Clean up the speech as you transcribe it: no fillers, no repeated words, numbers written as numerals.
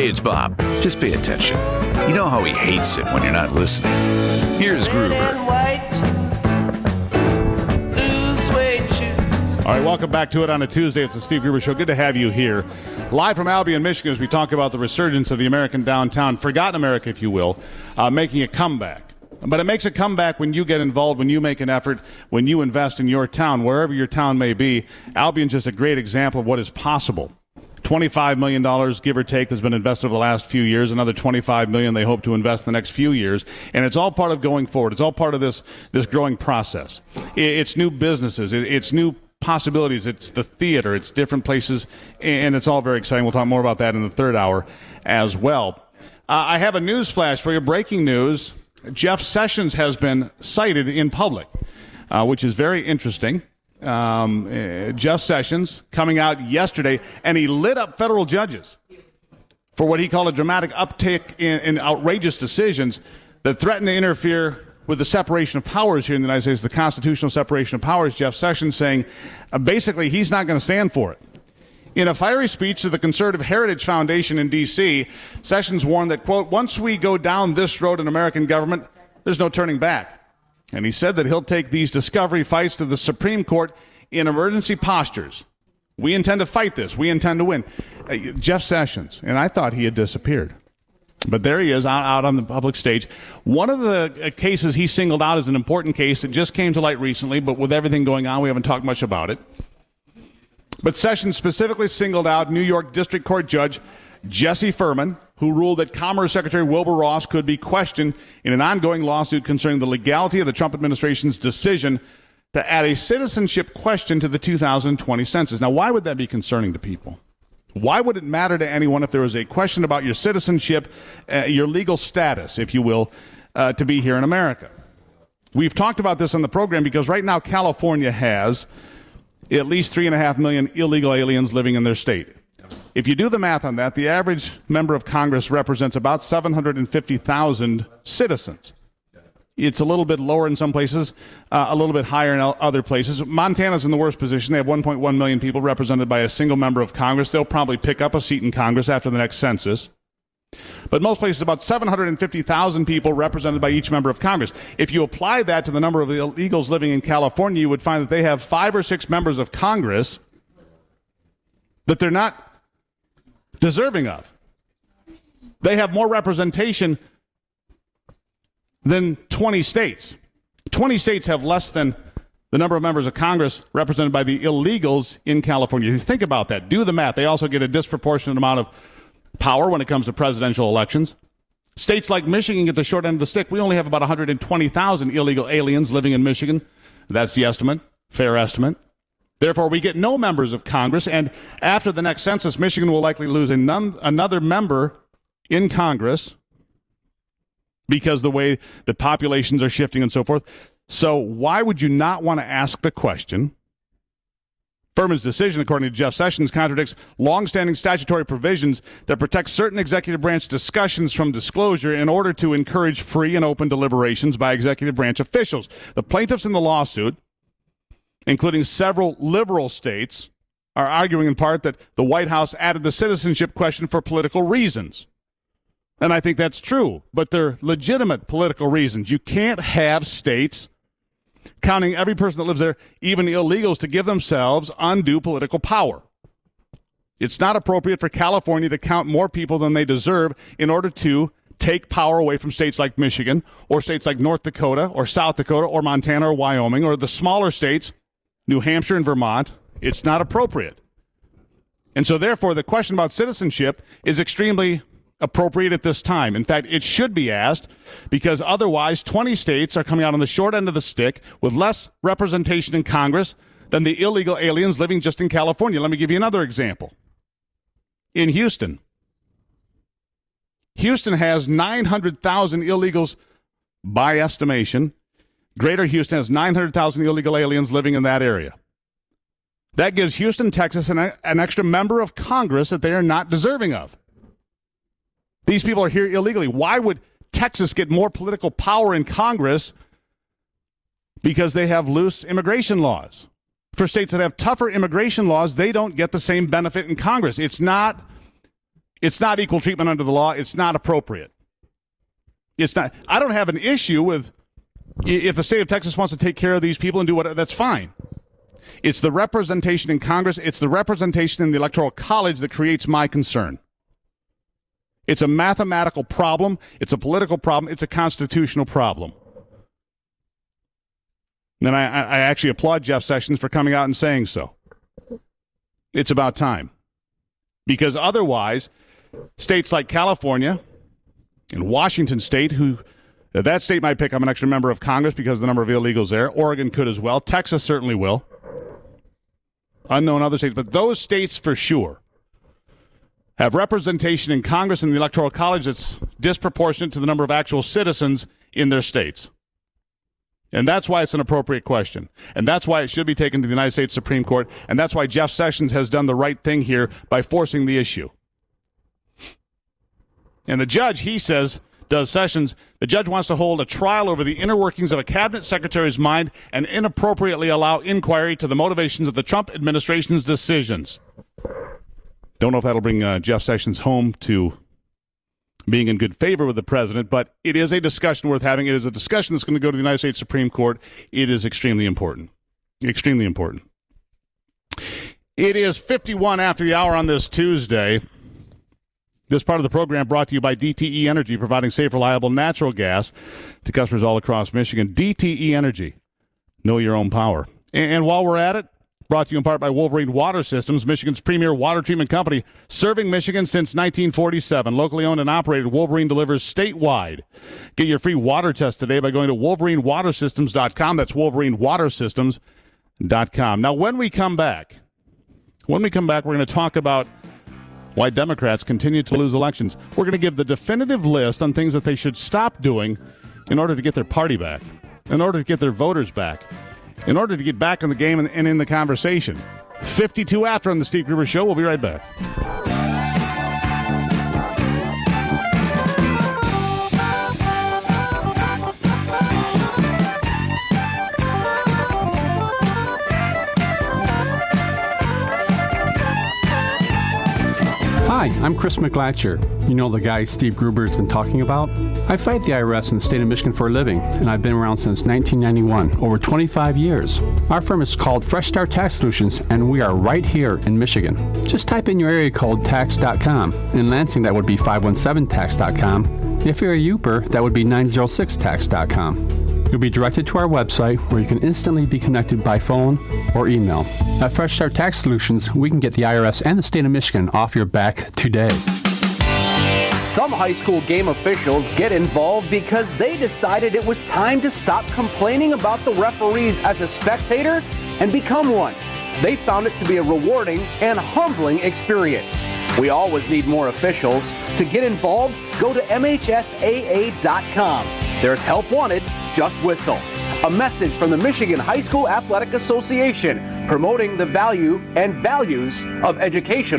it's Bob. Just pay attention. You know how he hates it when you're not listening. Here's Gruber. All right, welcome back to it on a Tuesday. It's the Steve Gruber Show. Good to have you here. Live from Albion, Michigan, as we talk about the resurgence of the American downtown, forgotten America, if you will, making a comeback. But it makes a comeback when you get involved, when you make an effort, when you invest in your town, wherever your town may be. Albion's just a great example of what is possible. $25 million, give or take, has been invested over the last few years. Another $25 million they hope to invest in the next few years. And it's all part of going forward. It's all part of this growing process. It's new businesses. It's new possibilities. It's the theater. It's different places. And it's all very exciting. We'll talk more about that in the third hour as well. I have a news flash for you. Breaking news. Jeff Sessions has been cited in public, which is very interesting. Jeff Sessions coming out yesterday, and he lit up federal judges for what he called a dramatic uptick in outrageous decisions that threaten to interfere with the separation of powers here in the United States, the constitutional separation of powers. Jeff Sessions saying basically he's not going to stand for it. In a fiery speech to the Conservative Heritage Foundation in D.C., Sessions warned that, quote, once we go down this road in American government, there's no turning back. And he said that he'll take these discovery fights to the Supreme Court in emergency postures. We intend to fight this. We intend to win. Jeff Sessions, and I thought he had disappeared. But there he is out on the public stage. One of the cases he singled out as an important case that just came to light recently, but with everything going on, we haven't talked much about it. But Sessions specifically singled out New York District Court Judge Jesse Furman, who ruled that Commerce Secretary Wilbur Ross could be questioned in an ongoing lawsuit concerning the legality of the Trump administration's decision to add a citizenship question to the 2020 census. Now, why would that be concerning to people? Why would it matter to anyone if there was a question about your citizenship, your legal status, if you will, to be here in America? We've talked about this on the program because right now California has at least 3.5 million illegal aliens living in their state. If you do the math on that, the average member of Congress represents about 750,000 citizens. It's a little bit lower in some places, a little bit higher in other places. Montana's in the worst position. They have 1.1 million people represented by a single member of Congress. They'll probably pick up a seat in Congress after the next census. But most places, about 750,000 people represented by each member of Congress. If you apply that to the number of illegals living in California, you would find that they have 5 or 6 members of Congress that they're not deserving of. They have more representation than 20 states. 20 states have less than the number of members of Congress represented by the illegals in California. You think about that. Do the math. They also get a disproportionate amount of power when it comes to presidential elections. States like Michigan get the short end of the stick. We only have about 120,000 illegal aliens living in Michigan. That's the estimate, fair estimate. Therefore, we get no members of Congress, and after the next census, Michigan will likely lose another member in Congress because the way the populations are shifting and so forth. So why would you not want to ask the question? Furman's decision, according to Jeff Sessions, contradicts longstanding statutory provisions that protect certain executive branch discussions from disclosure in order to encourage free and open deliberations by executive branch officials. The plaintiffs in the lawsuit, including several liberal states, are arguing in part that the White House added the citizenship question for political reasons. And I think that's true, but they're legitimate political reasons. You can't have states counting every person that lives there, even illegals, to give themselves undue political power. It's not appropriate for California to count more people than they deserve in order to take power away from states like Michigan or states like North Dakota or South Dakota or Montana or Wyoming or the smaller states, New Hampshire and Vermont. It's not appropriate. And so, therefore, the question about citizenship is extremely appropriate at this time. In fact, it should be asked because otherwise 20 states are coming out on the short end of the stick with less representation in Congress than the illegal aliens living just in California. Let me give you another example. In Houston has 900,000 illegals by estimation. Greater Houston has 900,000 illegal aliens living in that area. That gives Houston, Texas, an extra member of Congress that they are not deserving of. These people are here illegally. Why would Texas get more political power in Congress? Because they have loose immigration laws. For states that have tougher immigration laws, they don't get the same benefit in Congress. It's not It's not equal treatment under the law. It's not appropriate. It's not. I don't have an issue with if the state of Texas wants to take care of these people and do what, that's fine. It's the representation in Congress. It's the representation in the Electoral College that creates my concern. It's a mathematical problem. It's a political problem. It's a constitutional problem. And I actually applaud Jeff Sessions for coming out and saying so. It's about time. Because otherwise, states like California and Washington State, that state might pick up an extra member of Congress because of the number of illegals there. Oregon could as well. Texas certainly will. Unknown other states. But those states for sure have representation in Congress and the Electoral College that's disproportionate to the number of actual citizens in their states. And that's why it's an appropriate question. And that's why it should be taken to the United States Supreme Court. And that's why Jeff Sessions has done the right thing here by forcing the issue. And the judge, he says, Sessions, the judge wants to hold a trial over the inner workings of a cabinet secretary's mind and inappropriately allow inquiry to the motivations of the Trump administration's decisions. Don't know if that'll bring Jeff Sessions home to being in good favor with the president, but it is a discussion worth having. It is a discussion that's going to go to the United States Supreme Court. It is extremely important. Extremely important. It is 51 after the hour on this Tuesday. This part of the program brought to you by DTE Energy, providing safe, reliable natural gas to customers all across Michigan. DTE Energy. Know your own power. And while we're at it, brought to you in part by Wolverine Water Systems, Michigan's premier water treatment company, serving Michigan since 1947. Locally owned and operated, Wolverine delivers statewide. Get your free water test today by going to WolverineWaterSystems.com. That's WolverineWaterSystems.com. Now, when we come back, we're going to talk about why Democrats continue to lose elections. We're going to give the definitive list on things that they should stop doing in order to get their party back, in order to get their voters back, in order to get back in the game and in the conversation. 52 after on the Steve Gruber Show. We'll be right back. Hi, I'm Chris McGlatcher. You know the guy Steve Gruber has been talking about? I fight the IRS in the state of Michigan for a living, and I've been around since 1991, over 25 years. Our firm is called Fresh Start Tax Solutions, and we are right here in Michigan. Just type in your area code tax.com. In Lansing, that would be 517tax.com. If you're a Uper, that would be 906tax.com. You'll be directed to our website where you can instantly be connected by phone or email. At Fresh Start Tax Solutions, we can get the IRS and the state of Michigan off your back today. Some high school game officials get involved because they decided it was time to stop complaining about the referees as a spectator and become one. They found it to be a rewarding and humbling experience. We always need more officials. To get involved, go to MHSAA.com. There's help wanted, just whistle. A message from the Michigan High School Athletic Association, promoting the value and values of education.